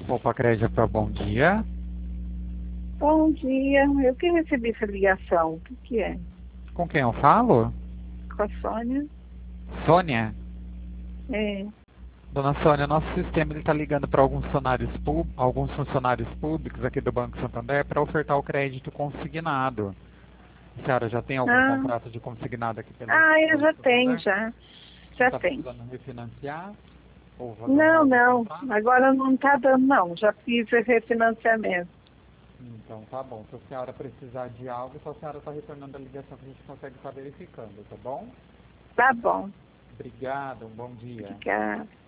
Opa, Crédito, bom dia. Bom dia, eu que recebi essa ligação. O que que é? Com quem eu falo? Com a Sônia? Sônia? É. Dona Sônia, nosso sistema está ligando para alguns funcionários públicos aqui do Banco Santander para ofertar o crédito consignado. A senhora já tem algum Ah, contrato de consignado aqui pelo eu Banco já tenho, Santander? já. Não Já está tem. precisando refinanciar ou fazer um Não, novo não. contrato? Agora não está dando, não. Já fiz o refinanciamento. Então tá bom. Se a senhora precisar de algo, só a senhora está retornando a ligação que a gente consegue estar verificando, tá bom? Tá bom. Obrigado, um bom dia. Obrigada.